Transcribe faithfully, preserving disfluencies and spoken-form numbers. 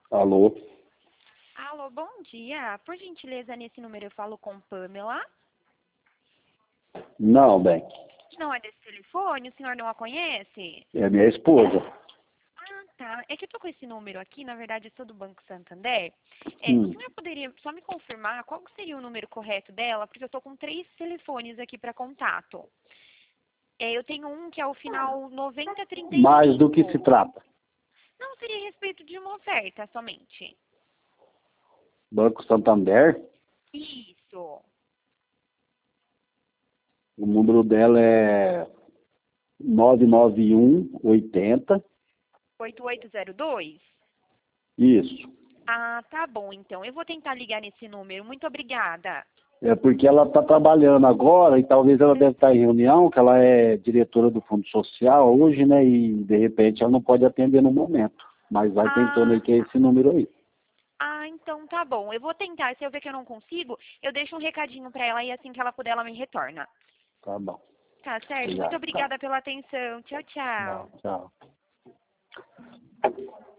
Alô? Alô, bom dia. Por gentileza, nesse número eu falo com Pamela. Não, bem. Não é desse telefone? O senhor não a conhece? É minha esposa. Ah, tá. É que eu tô com esse número aqui, na verdade eu sou do Banco Santander. É, o Hum. senhor poderia só me confirmar qual que seria o número correto dela? Porque eu tô com três telefones aqui para contato. É, eu tenho um que é o final noventa e trinta e Mais do que se cinco. trata. Não seria a respeito de uma oferta somente. Banco Santander, Isso. o número dela é nove nove um oitenta. oito oito zero dois? Isso. Ah, tá bom, então. Eu vou tentar ligar nesse número. Muito obrigada. É porque ela está trabalhando agora e talvez ela deve estar em reunião, que ela é diretora do Fundo Social hoje, né? E de repente ela não pode atender no momento. Mas vai tentando aí Ah, que é esse número aí. ah, então tá bom. Eu vou tentar. Se eu ver que eu não consigo, eu deixo um recadinho pra ela e assim que ela puder, ela me retorna. Tá bom. Tá certo? Muito Obrigado. Tá. obrigada pela atenção. Tchau, Tá, tchau. tchau.